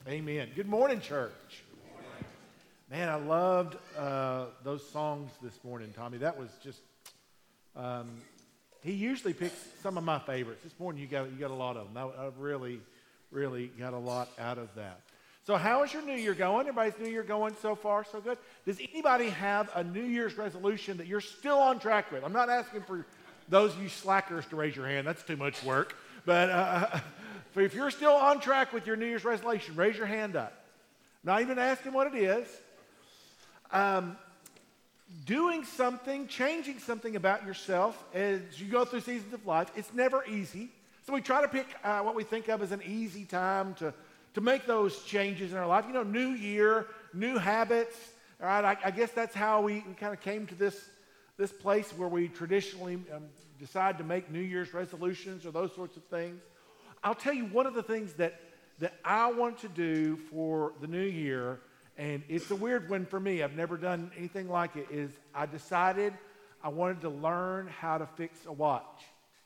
Amen. Good morning, church. Man, I loved those songs this morning, Tommy. That was just, he usually picks some of my favorites. This morning you got a lot of them. I really got a lot out of that. So how is your New Year going? Everybody's New Year going so far, so good? Does anybody have a New Year's resolution that you're still on track with? I'm not asking for those of you slackers to raise your hand. That's too much work. But if you're still on track with your New Year's resolution, raise your hand up. Not even asking what it is. Doing something, changing something about yourself as you go through seasons of life, it's never easy. So we try to pick what we think of as an easy time to make those changes in our life. You know, new year, new habits. All right, I guess that's how we kind of came to this place where we traditionally decide to make New Year's resolutions or those sorts of things. I'll tell you one of the things that I want to do for the new year, and it's a weird one for me. I've never done anything like it, is I decided I wanted to learn how to fix a watch.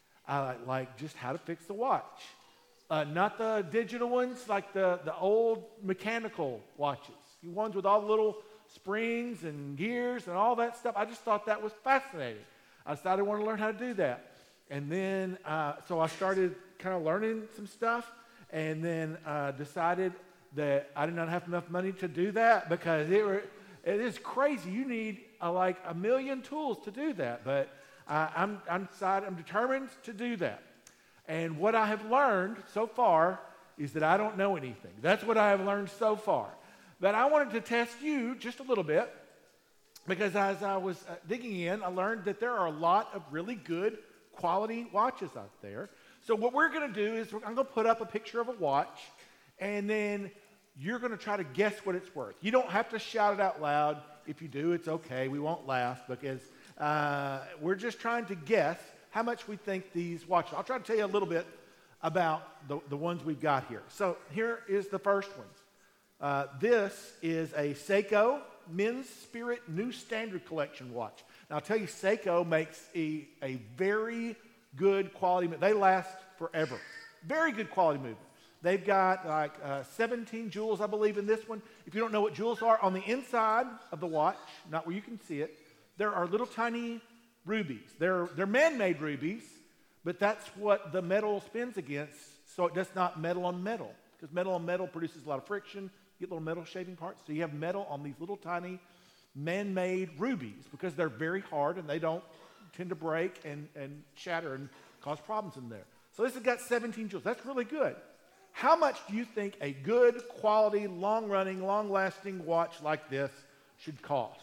Like just how to fix a watch. Not the digital ones, like the old mechanical watches. The ones with all the little springs and gears and all that stuff. I just thought that was fascinating. I decided I wanted to learn how to do that. And then, so I started kind of learning some stuff, and then decided that I did not have enough money to do that because it is crazy. You need like a million tools to do that, but I'm determined to do that. And what I have learned so far is that I don't know anything. That's what I have learned so far. But I wanted to test you just a little bit because as I was digging in, I learned that there are a lot of really good quality watches out there. So what we're going to do is I'm going to put up a picture of a watch, and then you're going to try to guess what it's worth. You don't have to shout it out loud. If you do, it's okay. We won't laugh because we're just trying to guess how much we think these watches. I'll try to tell you a little bit about the ones we've got here. So here is the first one. This is a Seiko Men's Spirit New Standard Collection watch. Now, I'll tell you, Seiko makes a very good quality. They last forever. Very good quality movement. They've got like 17 jewels, I believe, in this one. If you don't know what jewels are, on the inside of the watch, not where you can see it, there are little tiny rubies. They're man-made rubies, but that's what the metal spins against, so it does not metal on metal. Because metal on metal produces a lot of friction. You get little metal shaving parts. So you have metal on these little tiny man-made rubies because they're very hard and they don't tend to break and shatter and cause problems in there. So this has got 17 jewels. That's really good. How much do you think a good quality, long-running, long-lasting watch like this should cost?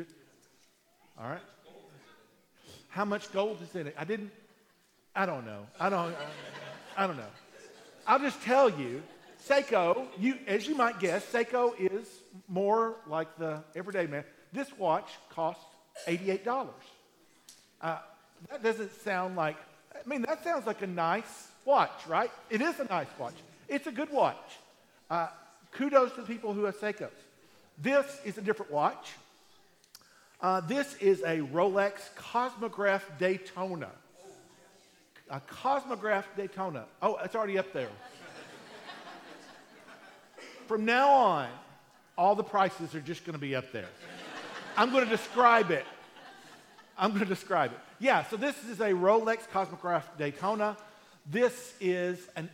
All right. How much gold is in it? I don't know. I don't know. I'll just tell you, Seiko, as you might guess, Seiko is more like the everyday man. This watch costs $88. That doesn't sound like, that sounds like a nice watch, right? It is a nice watch. It's a good watch. Kudos to the people who have Seikos. This is a different watch. This is a Rolex Cosmograph Daytona. A Cosmograph Daytona. Oh, it's already up there. From now on, all the prices are just going to be up there. I'm going to describe it. Yeah, so this is a Rolex Cosmograph Daytona. This is an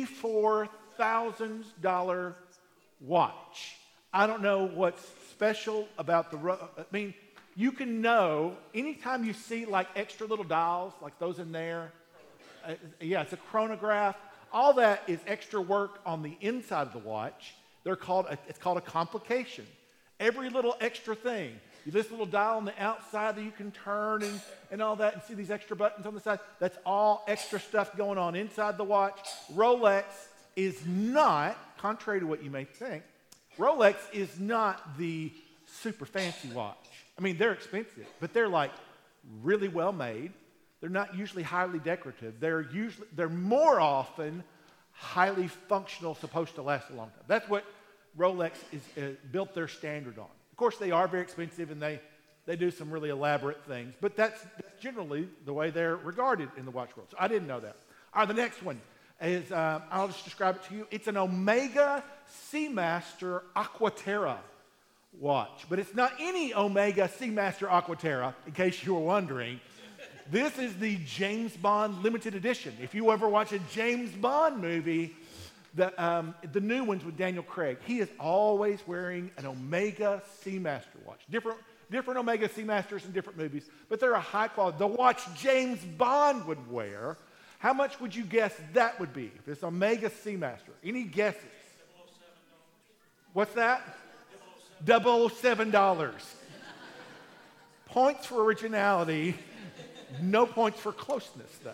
$84,000 watch. I don't know what's special about you can know anytime you see like extra little dials like those in there. It's a chronograph. All that is extra work on the inside of the watch. It's called a complication. Every little extra thing. This little dial on the outside that you can turn and all that, and see these extra buttons on the side. That's all extra stuff going on inside the watch. Rolex is not, contrary to what you may think, Rolex is not the super fancy watch. They're expensive, but they're like really well made. They're not usually highly decorative. They're more often highly functional, supposed to last a long time. That's what Rolex is built their standard on. Of course, they are very expensive and they do some really elaborate things, but that's generally the way they're regarded in the watch world. So I didn't know that. All right, the next one is, I'll just describe it to you. It's an Omega Seamaster Aquaterra watch. But it's not any Omega Seamaster Aquaterra, in case you were wondering. This is the James Bond limited edition. If you ever watch a James Bond movie, the new ones with Daniel Craig, he is always wearing an Omega Seamaster watch. Different Omega Seamasters in different movies, but they're a high quality. The watch James Bond would wear, how much would you guess that would be if it's Omega Seamaster? Any guesses? What's that? $007. Points for originality, no points for closeness, though.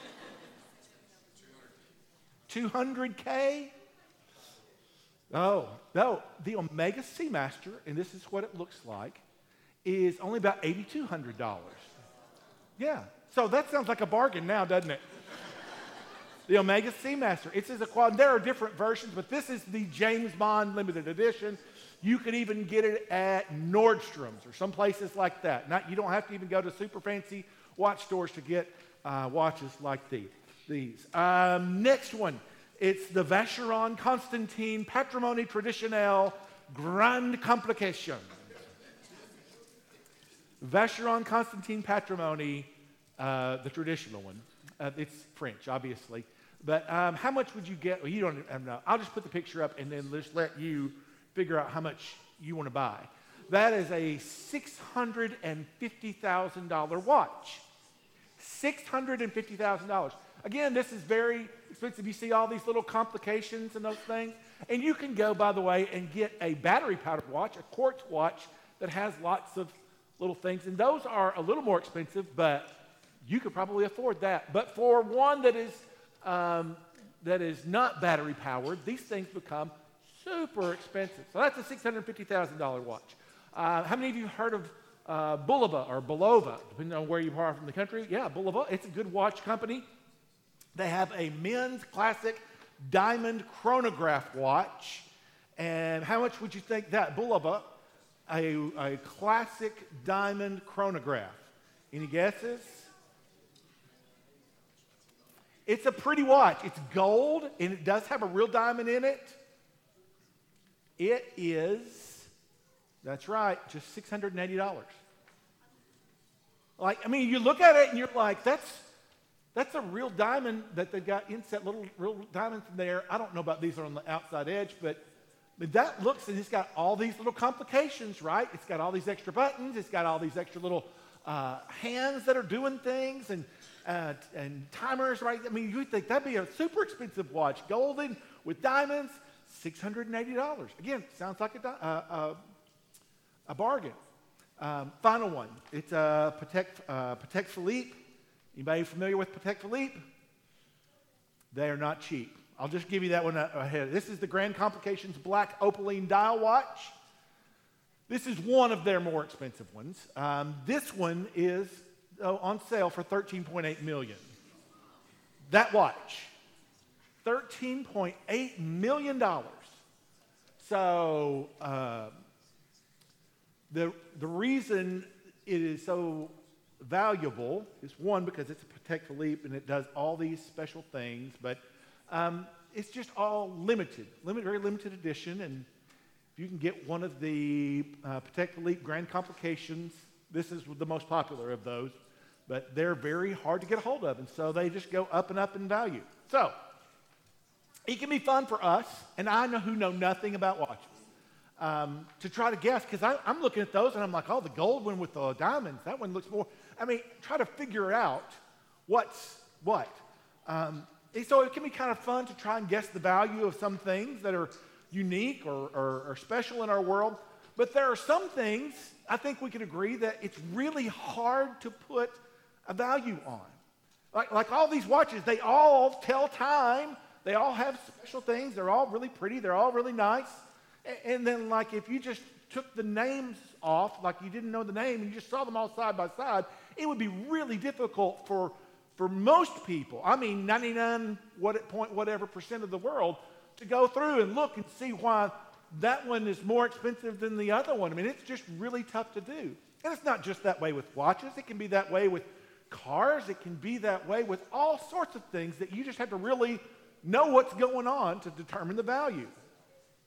$200K? Oh, no. The Omega Seamaster, and this is what it looks like, is only about $8,200. Yeah. So that sounds like a bargain now, doesn't it? The Omega Seamaster. It says a quad. There are different versions, but this is the James Bond limited edition. You could even get it at Nordstrom's or some places like that. You don't have to even go to super fancy watch stores to get watches like these. Next one. It's the Vacheron Constantin Patrimony Traditionnelle Grande Complication. Vacheron Constantin Patrimony, the traditional one. It's French, obviously. But how much would you get? Well, you don't know. I'll just put the picture up and then just let you figure out how much you want to buy. That is a $650,000 watch. $650,000. Again, this is very expensive. You see all these little complications and those things. And you can go, by the way, and get a battery-powered watch, a quartz watch that has lots of little things. And those are a little more expensive, but you could probably afford that. But for one that is not battery-powered, these things become super expensive. So that's a $650,000 watch. How many of you have heard of Bulova or Bulova, depending on where you are from the country? Yeah, Bulova. It's a good watch company. They have a men's classic diamond chronograph watch. And how much would you think that? Bulova, a classic diamond chronograph. Any guesses? It's a pretty watch. It's gold, and it does have a real diamond in it. It is, that's right, just $680. You look at it and you're like, that's a real diamond that they've got inset, little real diamonds in there. I don't know about these are on the outside edge, but that looks, and it's got all these little complications, right? It's got all these extra buttons. It's got all these extra little hands that are doing things and timers, right? You would think that'd be a super expensive watch. Golden with diamonds, $680. Again, sounds like a bargain. Final one. It's Patek Philippe. Anybody familiar with Patek Philippe? They are not cheap. I'll just give you that one ahead. This is the Grand Complications Black Opaline Dial Watch. This is one of their more expensive ones. This one is on sale for $13.8 million. That watch, $13.8 million. So the reason it is so valuable is, one, because it's a Patek Philippe and it does all these special things, but it's just all very limited edition. And if you can get one of the Patek Philippe Grand Complications, this is the most popular of those, but they're very hard to get a hold of, and so they just go up and up in value. So it can be fun for us, and I who know nothing about watches, to try to guess, because I'm looking at those and I'm like, oh, the gold one with the diamonds, that one looks more. Try to figure out what's what. So it can be kind of fun to try and guess the value of some things that are unique or special in our world. But there are some things, I think we can agree, that it's really hard to put a value on. Like all these watches, they all tell time. They all have special things. They're all really pretty. They're all really nice. And then, if you just took the names off, like you didn't know the name, and you just saw them all side by side, it would be really difficult for most people, 99% of the world, to go through and look and see why that one is more expensive than the other one. It's just really tough to do. And it's not just that way with watches. It can be that way with cars. It can be that way with all sorts of things that you just have to really know what's going on to determine the value.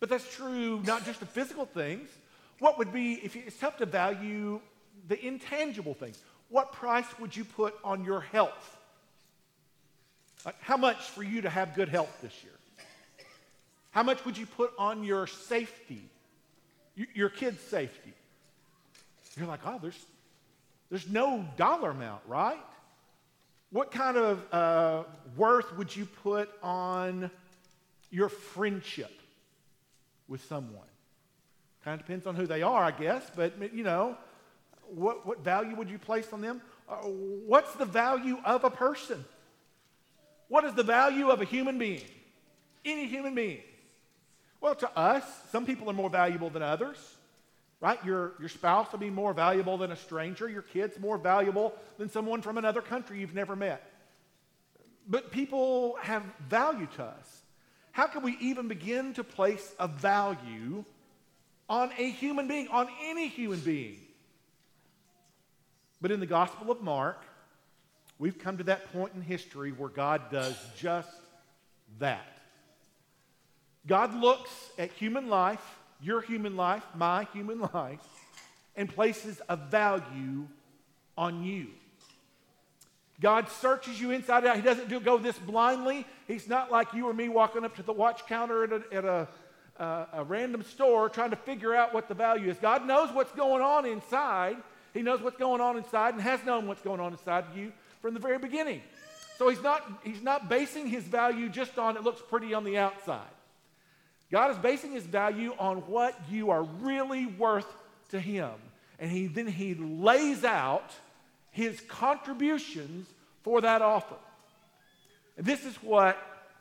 But that's true not just of physical things. What would be, if it's tough to value the intangible things, what price would you put on your health? Like how much for you to have good health this year? How much would you put on your safety, your kids' safety? You're like, oh, there's no dollar amount, right? What kind of worth would you put on your friendship with someone? Kind of depends on who they are, I guess, but what value would you place on them? What's the value of a person? What is the value of a human being? Any human being? Well, to us, some people are more valuable than others, right? Your spouse will be more valuable than a stranger. Your kid's more valuable than someone from another country you've never met. But people have value to us. How can we even begin to place a value on a human being, on any human being? But in the Gospel of Mark, we've come to that point in history where God does just that. God looks at human life, your human life, my human life, and places a value on you. God searches you inside out. He doesn't go this blindly. He's not like you or me walking up to the watch counter at a random store trying to figure out what the value is. God knows what's going on inside. He knows what's going on inside and has known what's going on inside of you from the very beginning. So he's not basing his value just on it looks pretty on the outside. God is basing his value on what you are really worth to him. And then he lays out his contributions for that offer. And this is what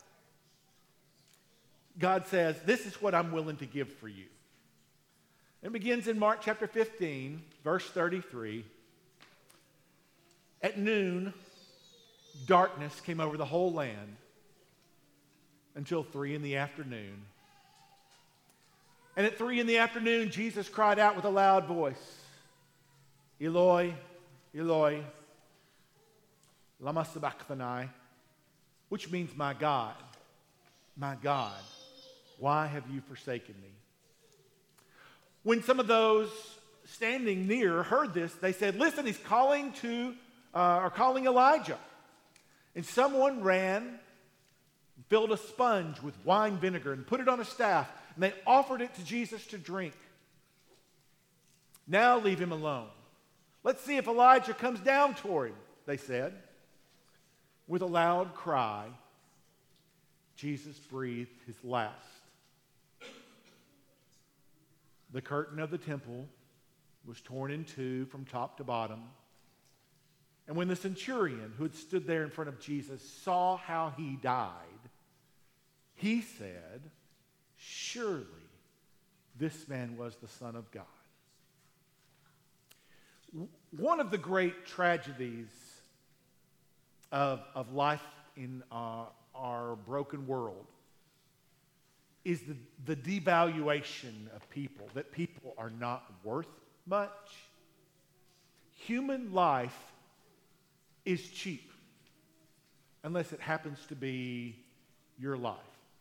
God says, this is what I'm willing to give for you. It begins in Mark chapter 15, verse 33. At noon, darkness came over the whole land until 3 p.m. And at 3 p.m, Jesus cried out with a loud voice, Eloi, Eloi, lama sabachthani, which means, my God, why have you forsaken me? When some of those standing near heard this, they said, listen, he's calling Elijah. And someone ran, filled a sponge with wine vinegar and put it on a staff, and they offered it to Jesus to drink. Now leave him alone. Let's see if Elijah comes down toward him, they said. With a loud cry, Jesus breathed his last. The curtain of the temple was torn in two from top to bottom. And when the centurion who had stood there in front of Jesus saw how he died, he said, surely this man was the Son of God. One of the great tragedies of life in our broken world is the devaluation of people, that people are not worth much. Human life is cheap unless it happens to be your life.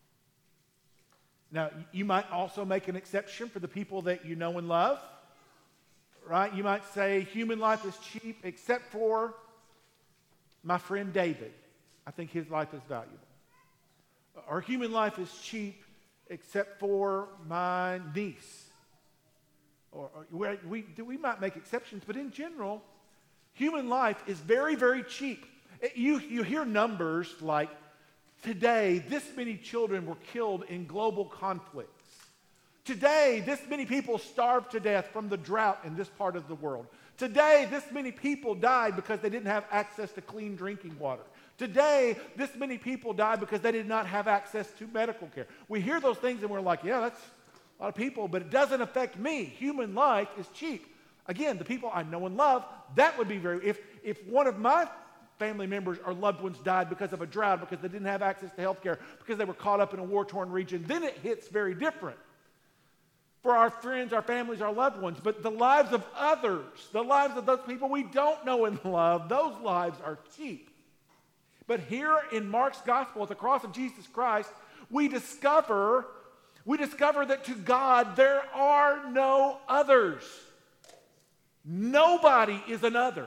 Now, you might also make an exception for the people that you know and love, right? You might say human life is cheap except for my friend David. I think his life is valuable. Or human life is cheap except for my niece. Or we might make exceptions, but in general, human life is very, very cheap. You hear numbers like, today, this many children were killed in global conflicts. Today, this many people starved to death from the drought in this part of the world. Today, this many people died because they didn't have access to clean drinking water. Today, this many people died because they did not have access to medical care. We hear those things and we're like, yeah, that's a lot of people, but it doesn't affect me. Human life is cheap. Again, the people I know and love, that would be if one of my family members or loved ones died because of a drought, because they didn't have access to health care, because they were caught up in a war-torn region, then it hits very different for our friends, our families, our loved ones. But the lives of others, the lives of those people we don't know and love, those lives are cheap. But here in Mark's gospel at the cross of Jesus Christ, we discover we discover that to God there are no others. Nobody is another.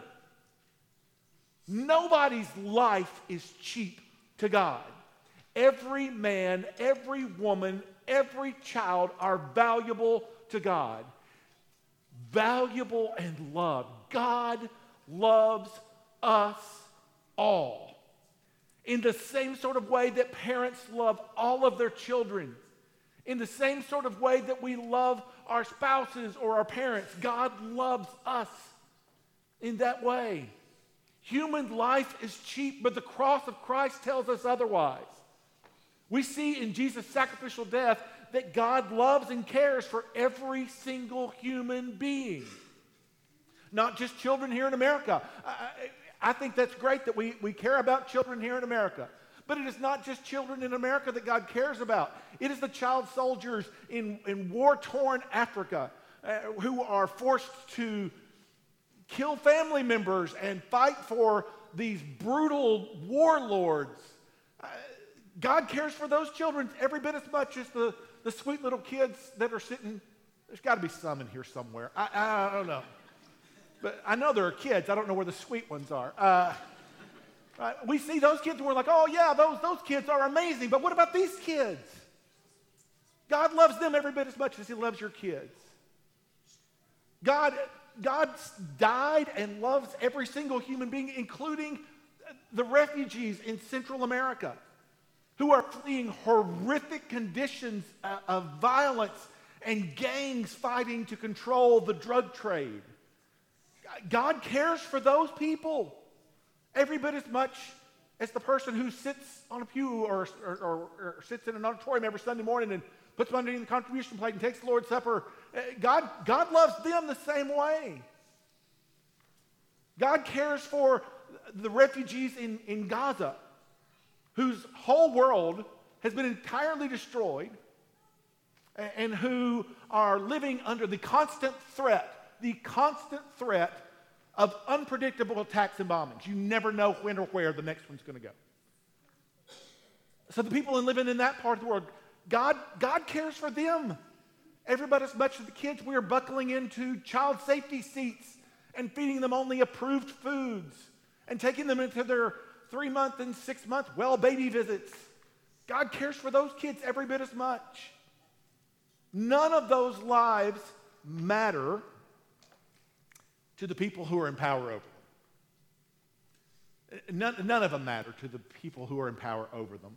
Nobody's life is cheap to God. Every man, every woman, every child are valuable to God. Valuable and loved. God loves us all. In the same sort of way that parents love all of their children. In the same sort of way that we love our spouses or our parents. God loves us in that way. Human life is cheap, but the cross of Christ tells us otherwise. We see in Jesus' sacrificial death that God loves and cares for every single human being. Not just children here in America. I think that's great that we care about children here in America. But it is not just children in America that God cares about. It is the child soldiers in war-torn Africa who are forced to kill family members and fight for these brutal warlords. God cares for those children every bit as much as the sweet little kids that are sitting. There's got to be some in here somewhere. I don't know. But I know there are kids. I don't know where the sweet ones are. We see those kids and we're like, oh yeah, those kids are amazing. But what about these kids? God loves them every bit as much as he loves your kids. God died and loves every single human being, including the refugees in Central America who are fleeing horrific conditions of violence and gangs fighting to control the drug trade. God cares for those people every bit as much as the person who sits on a pew or sits in an auditorium every Sunday morning and puts money in the contribution plate and takes the Lord's Supper. God loves them the same way. God cares for the refugees in Gaza, whose whole world has been entirely destroyed and who are living under the constant threat of unpredictable attacks and bombings. You never know when or where the next one's going to go. So the people living in that part of the world, God cares for them. Everybody as much as the kids we are buckling into child safety seats and feeding them only approved foods and taking them into their 3-month and 6-month well baby visits. God cares for those kids every bit as much. None of those lives matter to the people who are in power over them. None of them matter to the people who are in power over them.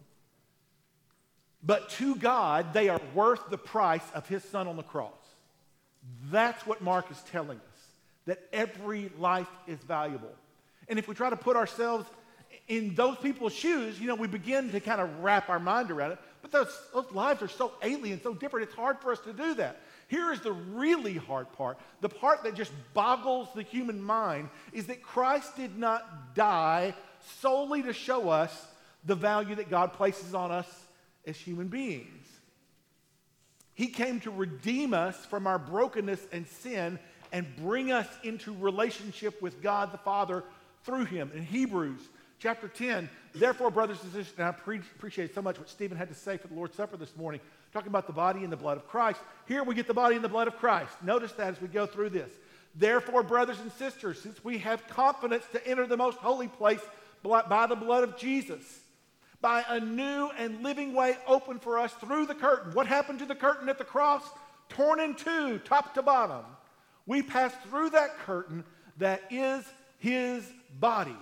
But to God, they are worth the price of his son on the cross. That's what Mark is telling us, that every life is valuable. And if we try to put ourselves in those people's shoes, we begin to kind of wrap our mind around it. But those lives are so alien, so different, it's hard for us to do that. Here is the really hard part. The part that just boggles the human mind is that Christ did not die solely to show us the value that God places on us as human beings. He came to redeem us from our brokenness and sin and bring us into relationship with God the Father through him. In Hebrews chapter 10, therefore, brothers and sisters, and I appreciate so much what Stephen had to say for the Lord's Supper this morning, talking about the body and the blood of Christ. Here we get the body and the blood of Christ. Notice that as we go through this. Therefore, brothers and sisters, since we have confidence to enter the most holy place by the blood of Jesus, by a new and living way open for us through the curtain. What happened to the curtain at the cross? Torn in two, top to bottom. We pass through that curtain that is his body.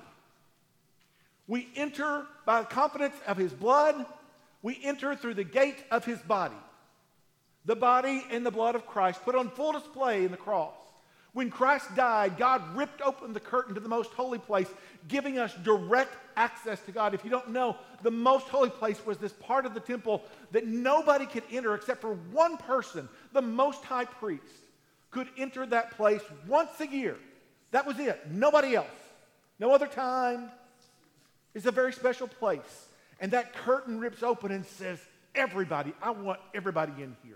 We enter by the confidence of his blood. We enter through the gate of his body. The body and the blood of Christ put on full display in the cross. When Christ died, God ripped open the curtain to the most holy place, giving us direct access to God. If you don't know, the most holy place was this part of the temple that nobody could enter except for one person, the Most High Priest, could enter that place once a year. That was it. Nobody else. No other time. It's a very special place. And that curtain rips open and says, everybody, I want everybody in here.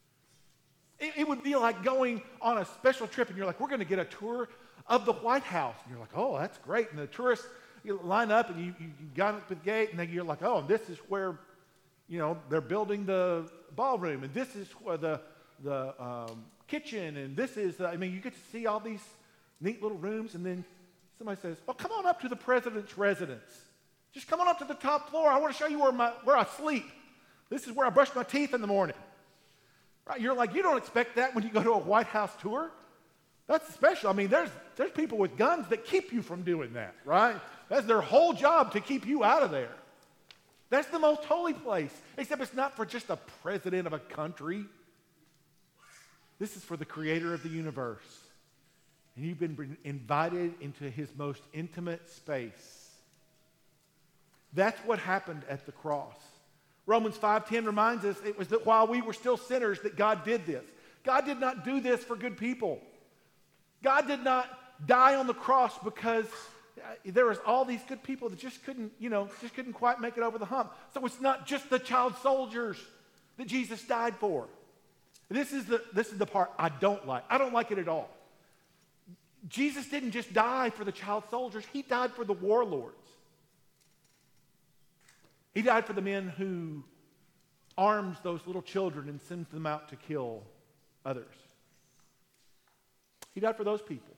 It would be like going on a special trip and you're like, we're going to get a tour of the White House. And you're like, oh, that's great. And the tourists line up and you got up at the gate and then you're like, oh, this is where, they're building the ballroom, and this is where the kitchen, and this is, you get to see all these neat little rooms, and then somebody says, well, come on up to the president's residence. Just come on up to the top floor. I want to show you where I sleep. This is where I brush my teeth in the morning. Right? You're like, you don't expect that when you go to a White House tour. That's special. There's people with guns that keep you from doing that, right? That's their whole job, to keep you out of there. That's the most holy place, except it's not for just a president of a country. This is for the creator of the universe. And you've been invited into his most intimate space. That's what happened at the cross. Romans 5:10 reminds us it was that while we were still sinners that God did this. God did not do this for good people. God did not die on the cross because there was all these good people that just couldn't quite make it over the hump. So it's not just the child soldiers that Jesus died for. This is the part I don't like. I don't like it at all. Jesus didn't just die for the child soldiers. He died for the warlords. He died for the men who arms those little children and sends them out to kill others. He died for those people.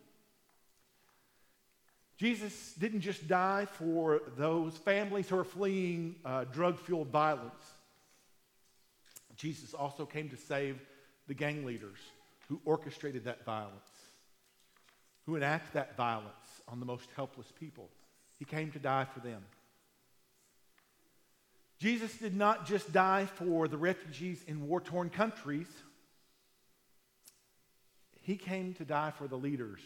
Jesus didn't just die for those families who are fleeing drug-fueled violence. Jesus also came to save the gang leaders who orchestrated that violence, who enact that violence on the most helpless people. He came to die for them. Jesus did not just die for the refugees in war-torn countries. He came to die for the leaders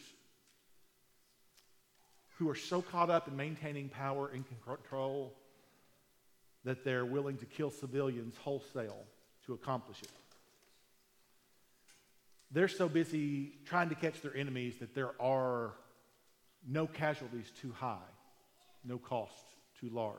who are so caught up in maintaining power and control that they're willing to kill civilians wholesale to accomplish it. They're so busy trying to catch their enemies that there are no casualties too high, no cost too large.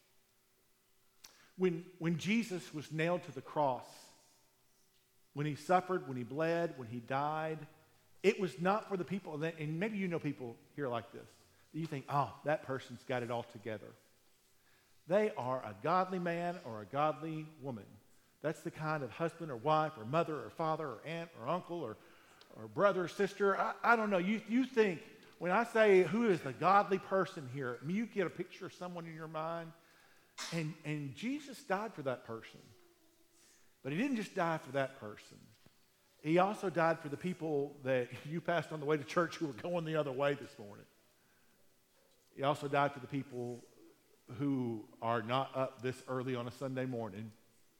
When Jesus was nailed to the cross, when he suffered, when he bled, when he died, it was not for the people, and maybe you know people here like this, you think, oh, that person's got it all together. They are a godly man or a godly woman. That's the kind of husband or wife or mother or father or aunt or uncle or brother or sister. I don't know. You think, when I say who is the godly person here, you get a picture of someone in your mind. And Jesus died for that person. But he didn't just die for that person. He also died for the people that you passed on the way to church who were going the other way this morning. He also died for the people who are not up this early on a Sunday morning.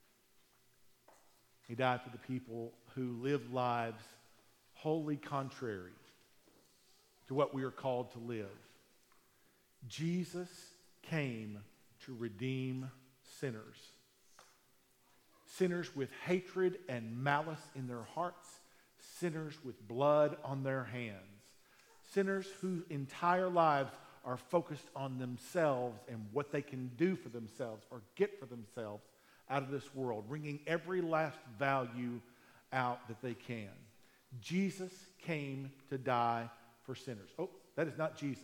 He died for the people who live lives wholly contrary to what we are called to live. Jesus came to redeem sinners. Sinners with hatred and malice in their hearts. Sinners with blood on their hands. Sinners whose entire lives are focused on themselves and what they can do for themselves or get for themselves out of this world, wringing every last value out that they can. Jesus came to die for sinners. Oh, that is not Jesus.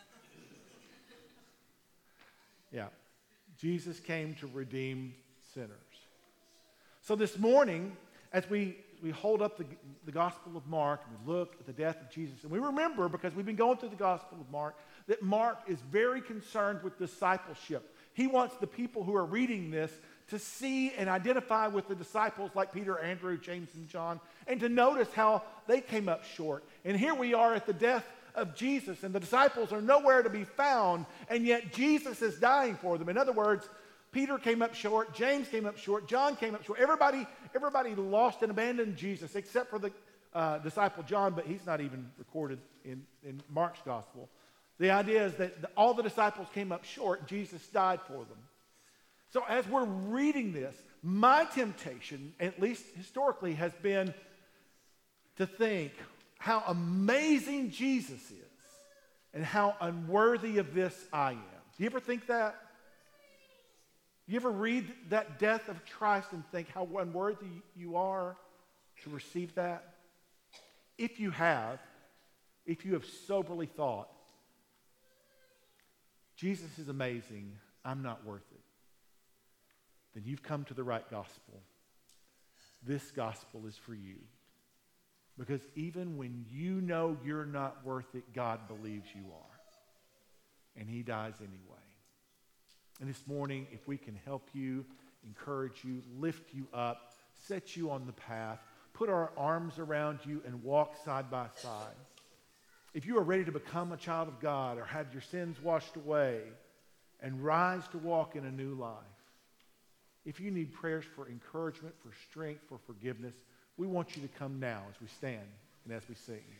Yeah. Jesus came to redeem sinners. So this morning, as we hold up the Gospel of Mark and we look at the death of Jesus, and we remember, because we've been going through the Gospel of Mark, that Mark is very concerned with discipleship. He wants the people who are reading this to see and identify with the disciples like Peter, Andrew, James, and John, and to notice how they came up short. And here we are at the death of Jesus, and the disciples are nowhere to be found, and yet Jesus is dying for them. In other words, Peter came up short, James came up short, John came up short. Everybody lost and abandoned Jesus except for the disciple John, but he's not even recorded in Mark's gospel. The idea is that all the disciples came up short. Jesus died for them. So as we're reading this, my temptation, at least historically, has been to think how amazing Jesus is and how unworthy of this I am. Do you ever think that? You ever read that death of Christ and think how unworthy you are to receive that? If you have soberly thought, Jesus is amazing, I'm not worth it, then you've come to the right gospel. this gospel is for you. Because even when you know you're not worth it, God believes you are. And he dies anyway. And this morning, if we can help you, encourage you, lift you up, set you on the path, put our arms around you and walk side by side. If you are ready to become a child of God or have your sins washed away and rise to walk in a new life, if you need prayers for encouragement, for strength, for forgiveness, we want you to come now as we stand and as we sing.